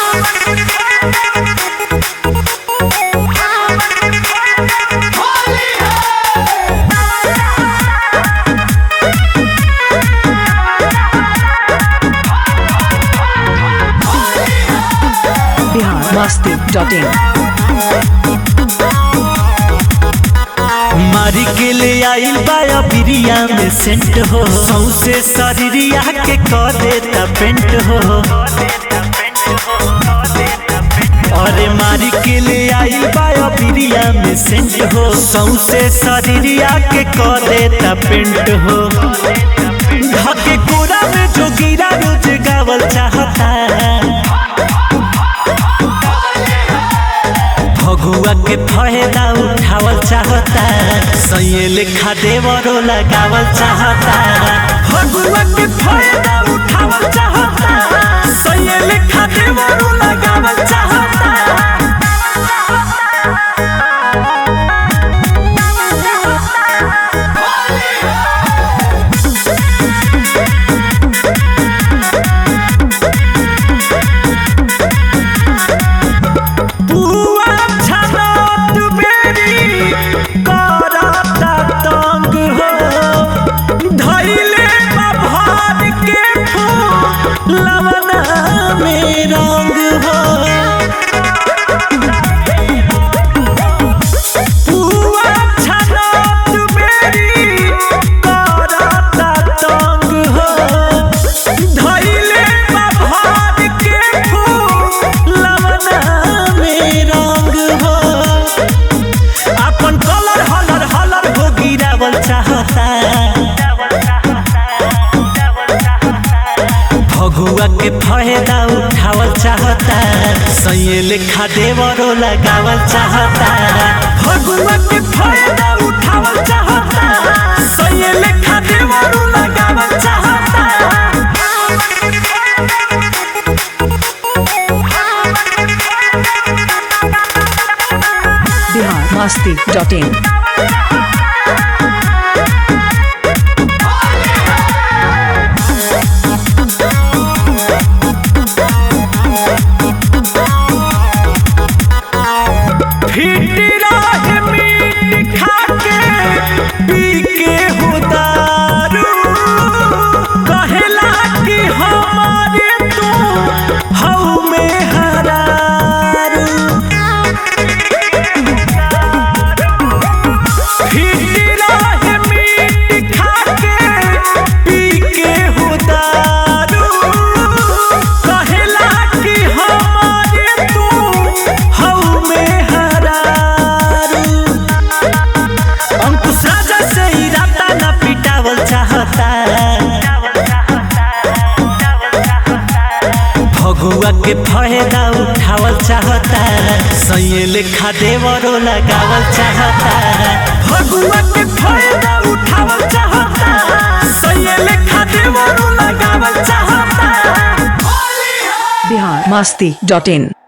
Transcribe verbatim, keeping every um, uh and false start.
मस्ती dot इन। मारी के ले आइल बाया बिरिया में सेंट हो, सौसे शरीरिया के कर देता पेंट हो। अरे मारी के ले आइल बाया बिरिया में सेंट हो, सौसे शरीरिया के कर देता पेंट हो। ढके कोरा में जो गिरा रोज गावल चाहता, भगुआ के फायदा उठावल चाहता, सैये लेखा देवरो लगावल चाहता। भगुआ के फायदा उठावल चाहता, सैये लेखा देवरो लगावल चाहता। भगुआ के फायदा उठावल चाहता, सैये लेखा देवरो लगावल चाहता। भगुआ के फायदा उठावल चाहता, सैये लेखा देवरो लगावल चाहता। बिहार मस्ती डॉट इन। भगुआ के फायदा उठावल चाहता, सैये लेखा देवरो लगावल चाहता। भगुआ के फायदा उठावल चाहता, सैये लेखा देवरो लगावल चाहता। बिहार मस्ती डॉट इन।